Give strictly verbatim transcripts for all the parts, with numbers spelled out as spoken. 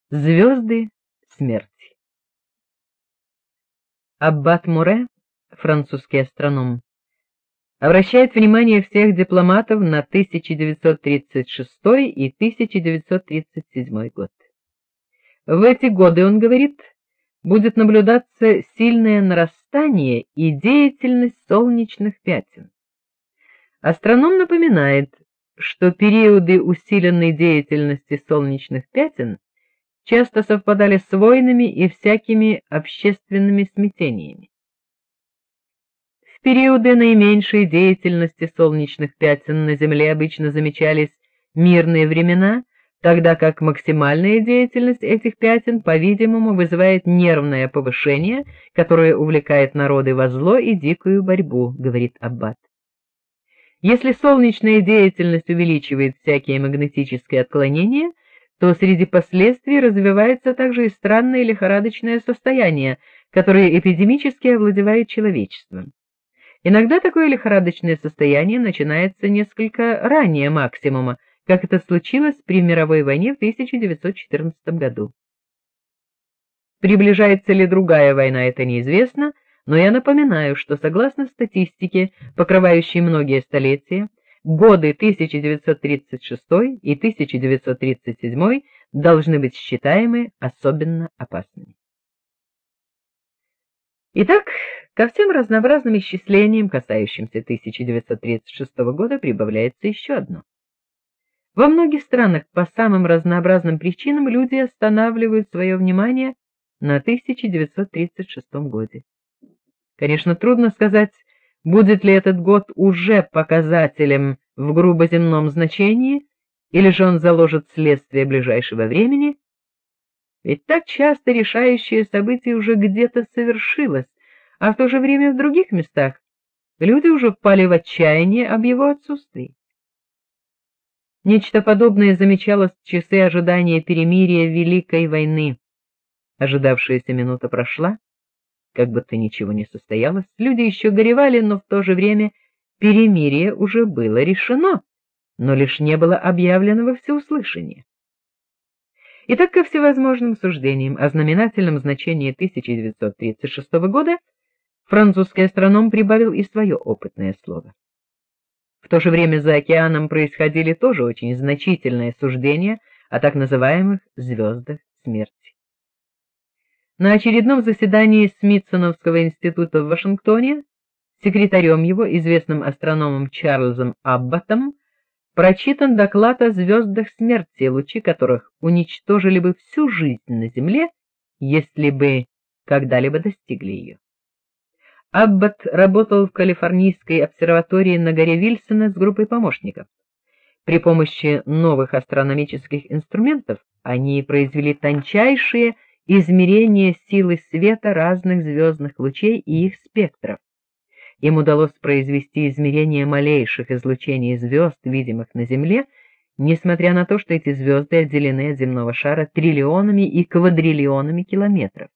Звезды смерти. Аббат Море, французский астроном, обращает внимание всех дипломатов на тысяча девятьсот тридцать шестой и тысяча девятьсот тридцать седьмой год. В эти годы, он говорит, будет наблюдаться сильное нарастание и деятельность солнечных пятен. Астроном напоминает, что периоды усиленной деятельности солнечных пятен часто совпадали с войнами и всякими общественными смятениями. В периоды наименьшей деятельности солнечных пятен на Земле обычно замечались мирные времена, тогда как максимальная деятельность этих пятен, по-видимому, вызывает нервное повышение, которое увлекает народы во зло и дикую борьбу, говорит Аббат. Если солнечная деятельность увеличивает всякие магнетические отклонения, то среди последствий развивается также и странное лихорадочное состояние, которое эпидемически овладевает человечеством. Иногда такое лихорадочное состояние начинается несколько ранее максимума, как это случилось при мировой войне в тысяча девятьсот четырнадцатом году. Приближается ли другая война, это неизвестно, но я напоминаю, что согласно статистике, покрывающей многие столетия, годы тысяча девятьсот тридцать шестой и тысяча девятьсот тридцать седьмой должны быть считаемы особенно опасными. Итак, ко всем разнообразным исчислениям, касающимся тысяча девятьсот тридцать шестого года, прибавляется еще одно. Во многих странах по самым разнообразным причинам люди останавливают свое внимание на тысяча девятьсот тридцать шестом годе. Конечно, трудно сказать, будет ли этот год уже показателем в грубоземном значении, или же он заложит следствие ближайшего времени, ведь так часто решающее событие уже где-то совершилось, а в то же время в других местах люди уже впали в отчаяние об его отсутствии. Нечто подобное замечалось в часы ожидания перемирия Великой войны. Ожидавшаяся минута прошла, как будто ничего не состоялось, люди еще горевали, но в то же время перемирие уже было решено, но лишь не было объявлено во всеуслышание. Итак, ко всевозможным суждениям о знаменательном значении тысяча девятьсот тридцать шестого года французский астроном прибавил и свое опытное слово. В то же время за океаном происходили тоже очень значительные суждения о так называемых звездах смерти. На очередном заседании Смитсоновского института в Вашингтоне секретарем его, известным астрономом Чарльзом Аббатом, прочитан доклад о звездах смерти, лучи которых уничтожили бы всю жизнь на Земле, если бы когда-либо достигли ее. Аббат работал в Калифорнийской обсерватории на горе Вильсона с группой помощников. При помощи новых астрономических инструментов они произвели тончайшие измерения силы света разных звездных лучей и их спектров. Им удалось произвести измерение малейших излучений звезд, видимых на Земле, несмотря на то, что эти звезды отделены от земного шара триллионами и квадриллионами километров.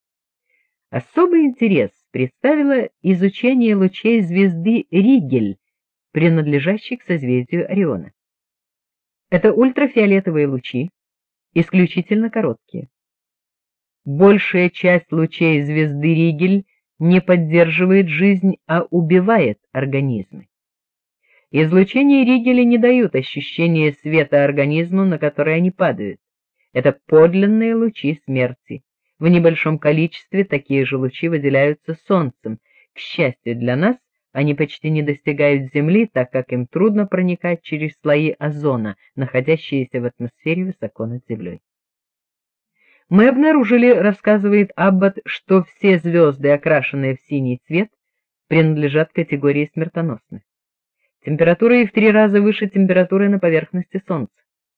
Особый интерес представило изучение лучей звезды Ригель, принадлежащей к созвездию Ориона. Это ультрафиолетовые лучи, исключительно короткие. Большая часть лучей звезды Ригель не поддерживает жизнь, а убивает организмы. Излучения Ригеля не дают ощущения света организму, на который они падают. Это подлинные лучи смерти. В небольшом количестве такие же лучи выделяются Солнцем. К счастью для нас, они почти не достигают Земли, так как им трудно проникать через слои озона, находящиеся в атмосфере высоко над Землей. Мы обнаружили, рассказывает Аббат, что все звезды, окрашенные в синий цвет, принадлежат категории смертоносных. Температура их в три раза выше температуры на поверхности Солнца.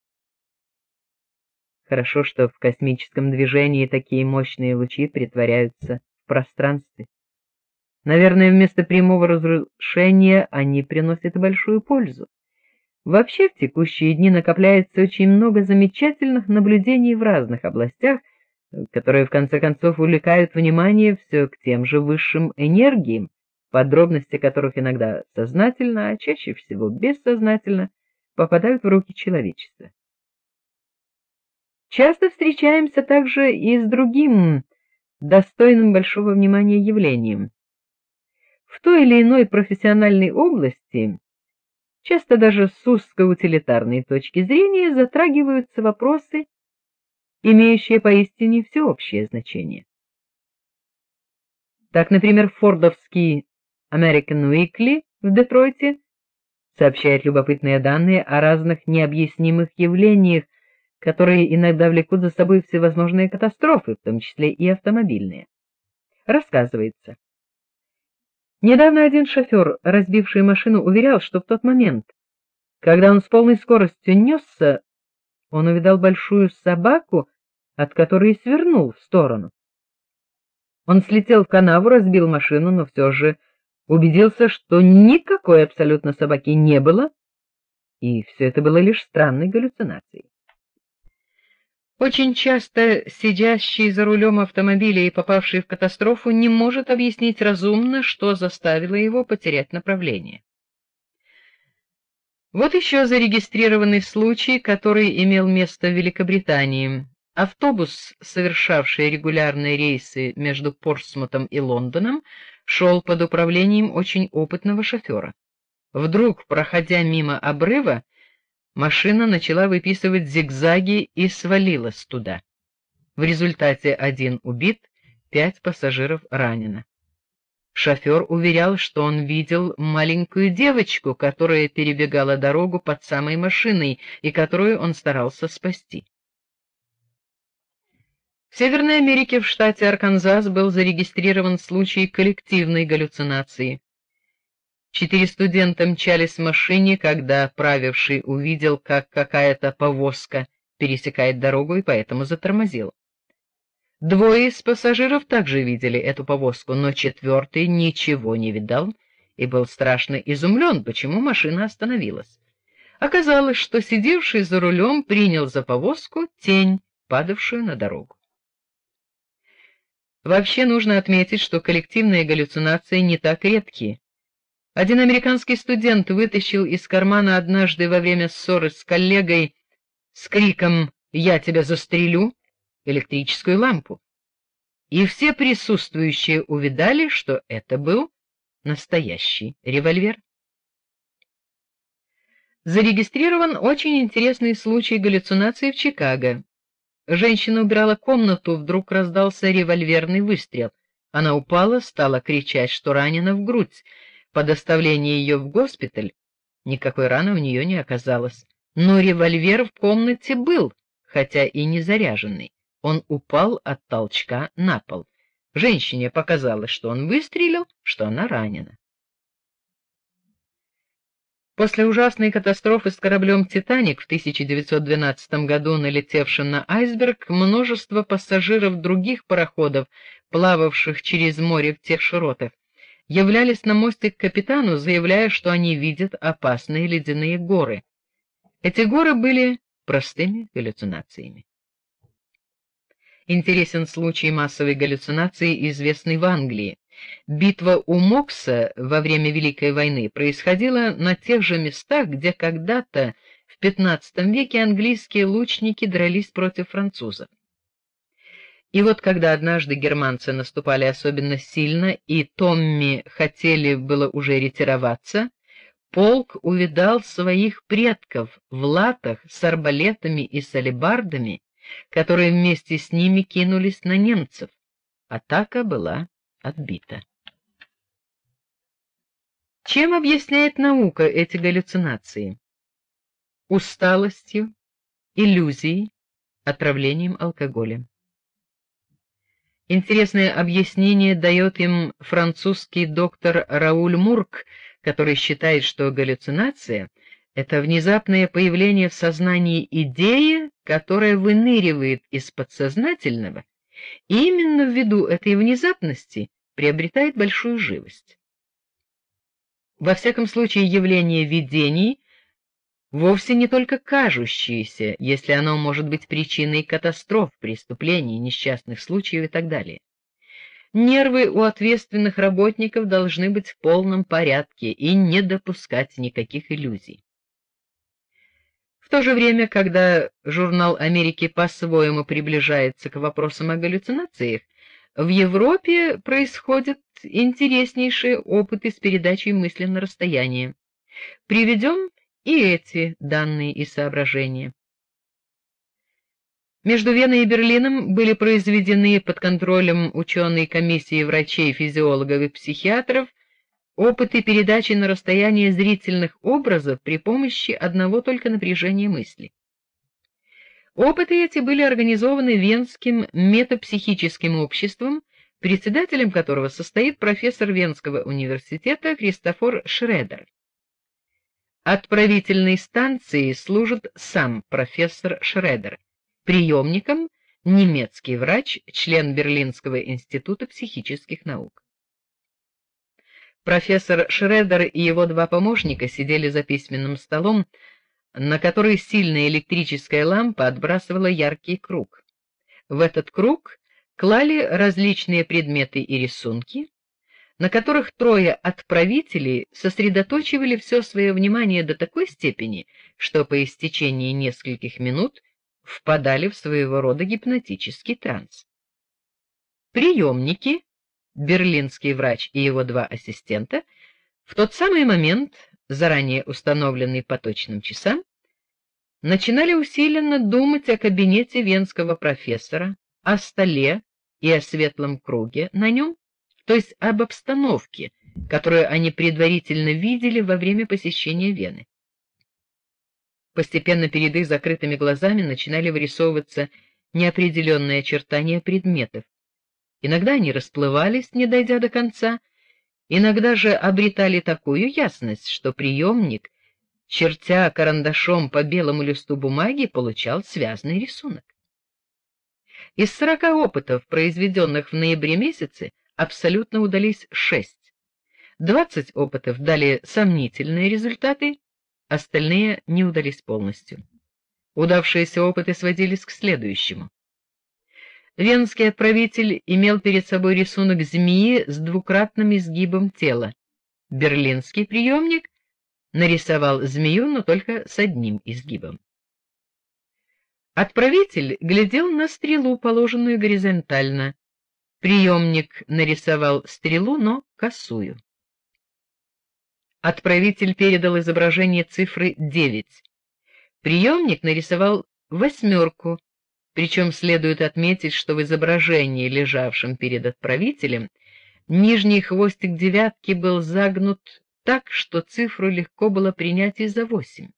Хорошо, что в космическом движении такие мощные лучи притворяются в пространстве. Наверное, вместо прямого разрушения они приносят большую пользу. Вообще в текущие дни накопляется очень много замечательных наблюдений в разных областях, которые в конце концов увлекают внимание все к тем же высшим энергиям, подробности которых иногда сознательно, а чаще всего бессознательно попадают в руки человечества. Часто встречаемся также и с другим, достойным большого внимания явлением. В той или иной профессиональной области, часто даже с узко-утилитарной точки зрения, затрагиваются вопросы, имеющие поистине всеобщее значение. Так, например, фордовский American Weekly в Детройте сообщает любопытные данные о разных необъяснимых явлениях, которые иногда влекут за собой всевозможные катастрофы, в том числе и автомобильные. Рассказывается: недавно один шофер, разбивший машину, уверял, что в тот момент, когда он с полной скоростью несся, он увидал большую собаку, от которой свернул в сторону. Он слетел в канаву, разбил машину, но все же убедился, что никакой абсолютно собаки не было, и все это было лишь странной галлюцинацией. Очень часто сидящий за рулем автомобиля и попавший в катастрофу не может объяснить разумно, что заставило его потерять направление. Вот еще зарегистрированный случай, который имел место в Великобритании. Автобус, совершавший регулярные рейсы между Портсмутом и Лондоном, шел под управлением очень опытного шофера. Вдруг, проходя мимо обрыва, машина начала выписывать зигзаги и свалилась туда. В результате один убит, пять пассажиров ранено. Шофер уверял, что он видел маленькую девочку, которая перебегала дорогу под самой машиной и которую он старался спасти. В Северной Америке, в штате Арканзас, был зарегистрирован случай коллективной галлюцинации. Четыре студента мчались в машине, когда правивший увидел, как какая-то повозка пересекает дорогу, и поэтому затормозил. Двое из пассажиров также видели эту повозку, но четвертый ничего не видал и был страшно изумлен, почему машина остановилась. Оказалось, что сидевший за рулем принял за повозку тень, падавшую на дорогу. Вообще нужно отметить, что коллективные галлюцинации не так редки. Один американский студент вытащил из кармана однажды во время ссоры с коллегой с криком «Я тебя застрелю!» электрическую лампу. И все присутствующие увидали, что это был настоящий револьвер. Зарегистрирован очень интересный случай галлюцинации в Чикаго. Женщина убирала комнату, вдруг раздался револьверный выстрел. Она упала, стала кричать, что ранена в грудь. По доставлении ее в госпиталь никакой раны у нее не оказалось, но револьвер в комнате был, хотя и не заряженный. Он упал от толчка на пол. Женщине показалось, что он выстрелил, что она ранена. После ужасной катастрофы с кораблем «Титаник» в тысяча девятьсот двенадцатом году, налетевшим на айсберг, множество пассажиров других пароходов, плававших через море в тех широтах, являлись на мостик к капитану, заявляя, что они видят опасные ледяные горы. Эти горы были простыми галлюцинациями. Интересен случай массовой галлюцинации, известный в Англии. Битва у Мокса во время Великой войны происходила на тех же местах, где когда-то в пятнадцатом веке английские лучники дрались против французов. И вот когда однажды германцы наступали особенно сильно, и Томми хотели было уже ретироваться, полк увидал своих предков в латах с арбалетами и с алебардами, которые вместе с ними кинулись на немцев. Атака была отбита. Чем объясняет наука эти галлюцинации? Усталостью, иллюзией, отравлением алкоголем. Интересное объяснение дает им французский доктор Рауль Мурк, который считает, что галлюцинация — это внезапное появление в сознании идеи, которая выныривает из подсознательного, и именно ввиду этой внезапности приобретает большую живость. Во всяком случае, явление видений вовсе не только кажущееся, если оно может быть причиной катастроф, преступлений, несчастных случаев и так далее. Нервы у ответственных работников должны быть в полном порядке и не допускать никаких иллюзий. В то же время, когда журнал Америки по-своему приближается к вопросам о галлюцинациях, в Европе происходят интереснейшие опыты с передачей мысли на расстояние. Приведем и эти данные и соображения. Между Веной и Берлином были произведены под контролем ученой комиссии врачей, физиологов и психиатров опыты передачи на расстояние зрительных образов при помощи одного только напряжения мысли. Опыты эти были организованы Венским метапсихическим обществом, председателем которого состоит профессор Венского университета Христофор Шредер. Отправительной станцией служит сам профессор Шредер, приемником немецкий врач, член Берлинского института психических наук. Профессор Шредер и его два помощника сидели за письменным столом, на который сильная электрическая лампа отбрасывала яркий круг. В этот круг клали различные предметы и рисунки, на которых трое отправителей сосредотачивали все свое внимание до такой степени, что по истечении нескольких минут впадали в своего рода гипнотический транс. Приемники, берлинский врач и его два ассистента, в тот самый момент, заранее установленный по точным часам, начинали усиленно думать о кабинете венского профессора, о столе и о светлом круге на нем, то есть об обстановке, которую они предварительно видели во время посещения Вены. Постепенно перед их закрытыми глазами начинали вырисовываться неопределенные очертания предметов. Иногда они расплывались, не дойдя до конца, иногда же обретали такую ясность, что приемник, чертя карандашом по белому листу бумаги, получал связный рисунок. Из сорока опытов, произведенных в ноябре месяце, абсолютно удались шесть. Двадцать опытов дали сомнительные результаты, остальные не удались полностью. Удавшиеся опыты сводились к следующему. Венский отправитель имел перед собой рисунок змеи с двукратным изгибом тела. Берлинский приемник нарисовал змею, но только с одним изгибом. Отправитель глядел на стрелу, положенную горизонтально. Приемник нарисовал стрелу, но косую. Отправитель передал изображение цифры девять. Приемник нарисовал восьмерку, причем следует отметить, что в изображении, лежавшем перед отправителем, нижний хвостик девятки был загнут так, что цифру легко было принять и за восемь.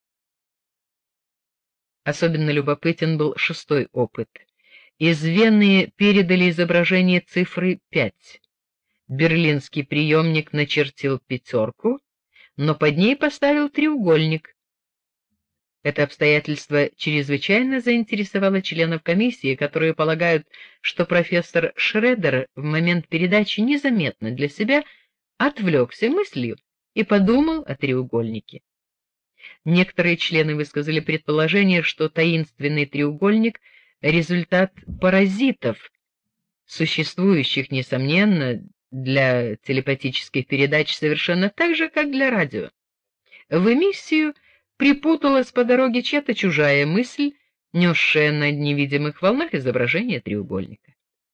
Особенно любопытен был шестой опыт. Из Вены передали изображение цифры пять. Берлинский приемник начертил пятерку, но под ней поставил треугольник. Это обстоятельство чрезвычайно заинтересовало членов комиссии, которые полагают, что профессор Шредер в момент передачи незаметно для себя отвлекся мыслью и подумал о треугольнике. Некоторые члены высказали предположение, что таинственный треугольник — результат паразитов, существующих, несомненно, для телепатических передач совершенно так же, как для радио. В эмиссию припуталась по дороге чья-то чужая мысль, несшая на невидимых волнах изображение треугольника.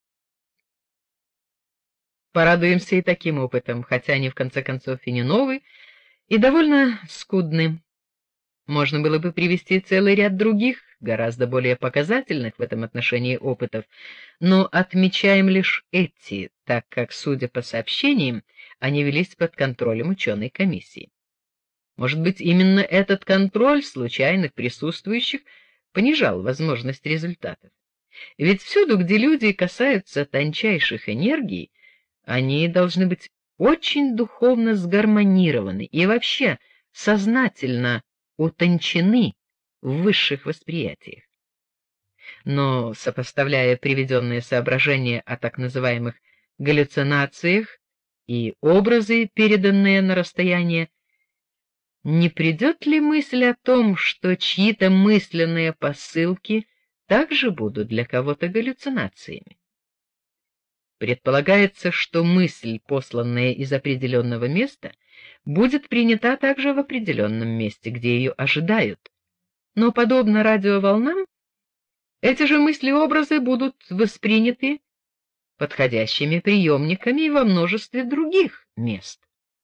Порадуемся и таким опытом, хотя они в конце концов и не новые, и довольно скудны. Можно было бы привести целый ряд других, гораздо более показательных в этом отношении опытов, но отмечаем лишь эти, так как, судя по сообщениям, они велись под контролем ученой комиссии. Может быть, именно этот контроль случайных присутствующих понижал возможность результатов. Ведь всюду, где люди касаются тончайших энергий, они должны быть очень духовно сгармонированы и вообще сознательно утончены в высших восприятиях. Но, сопоставляя приведенные соображения о так называемых галлюцинациях и образы, переданные на расстояние, не придет ли мысль о том, что чьи-то мысленные посылки также будут для кого-то галлюцинациями? Предполагается, что мысль, посланная из определенного места, будет принята также в определенном месте, где ее ожидают. Но подобно радиоволнам, эти же мысли-образы будут восприняты подходящими приемниками во множестве других мест.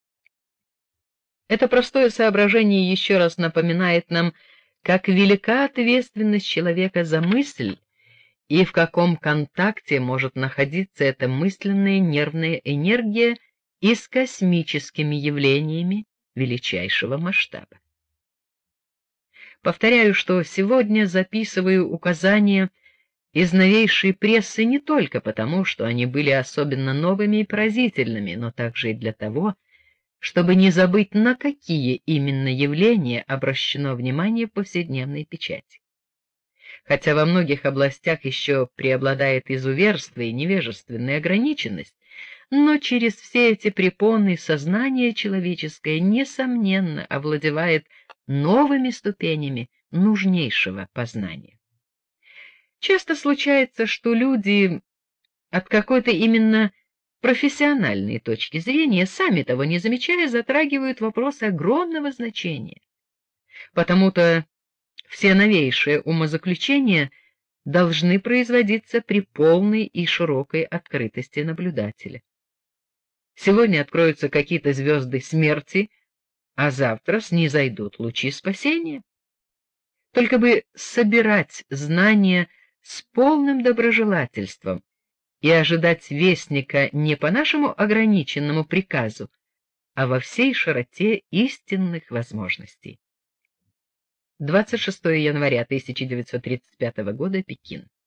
Это простое соображение еще раз напоминает нам, как велика ответственность человека за мысль и в каком контакте может находиться эта мысленная нервная энергия и с космическими явлениями величайшего масштаба. Повторяю, что сегодня записываю указания из новейшей прессы не только потому, что они были особенно новыми и поразительными, но также и для того, чтобы не забыть, на какие именно явления обращено внимание в повседневной печати. Хотя во многих областях еще преобладает изуверство и невежественная ограниченность, но через все эти препоны сознание человеческое несомненно овладевает новыми ступенями нужнейшего познания. Часто случается, что люди от какой-то именно профессиональной точки зрения, сами того не замечая, затрагивают вопросы огромного значения. Потому-то все новейшие умозаключения должны производиться при полной и широкой открытости наблюдателя. Сегодня откроются какие-то звезды смерти, а завтра снизойдут лучи спасения. Только бы собирать знания с полным доброжелательством и ожидать вестника не по нашему ограниченному приказу, а во всей широте истинных возможностей. двадцать шестое января тысяча девятьсот тридцать пятого года, Пекин.